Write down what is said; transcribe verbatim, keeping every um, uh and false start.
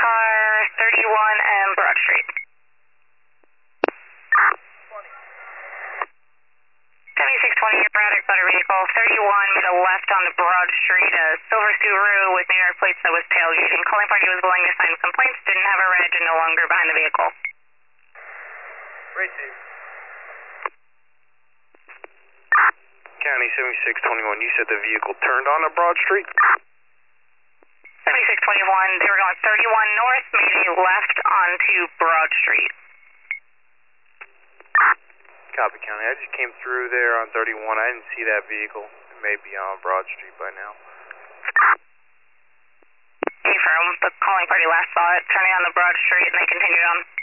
car thirty-one and Broad Street. seventy-six twenty, Braddock Motor Vehicle thirty-one made a left on the Broad Street, a silver Subaru with New York plates that was tailgating. Calling party was willing to sign complaints, didn't have a reg and no longer behind the vehicle. Receive. County seventy-six twenty-one, you said the vehicle turned on a Broad Street? seventy-six twenty-one, they were going thirty-one north, made a left onto Broad Street. Copy, County. I just came through there on thirty-one. I didn't see that vehicle. It may be on Broad Street by now. Confirm, the calling party last saw it turning on the Broad Street and they continued on.